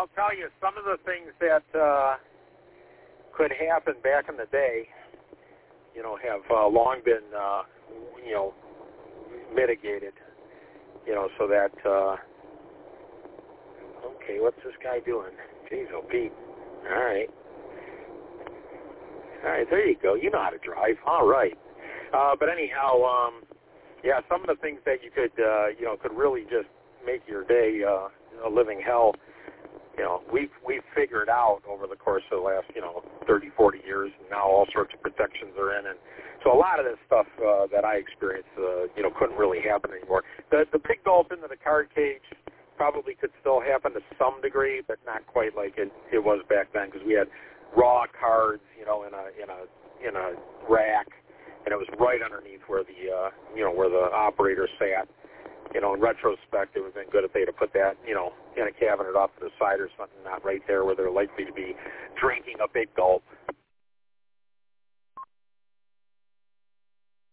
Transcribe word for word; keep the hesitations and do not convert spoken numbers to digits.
I'll tell you, some of the things that uh, could happen back in the day, you know, have uh, long been, uh, you know, mitigated, you know, so that, uh, okay, what's this guy doing? Jeez, oh, Pete. All right. All right, there you go. You know how to drive. All right. Uh, but anyhow, um, yeah, some of the things that you could, uh, you know, could really just make your day uh, a living hell, you know, we've, we've figured out over the course of the last, you know, thirty, forty years, and now all sorts of protections are in. And so a lot of this stuff uh, that I experienced, uh, you know, couldn't really happen anymore. The, the big gulp into the card cage probably could still happen to some degree, but not quite like it, it was back then, because we had raw cards, you know, in a in a in a rack, and it was right underneath where the uh, you know where the operator sat. You know, in retrospect, it would have been good if they'd have put that, you know, in a cabinet off to the side or something, not right there where they're likely to be drinking a big gulp.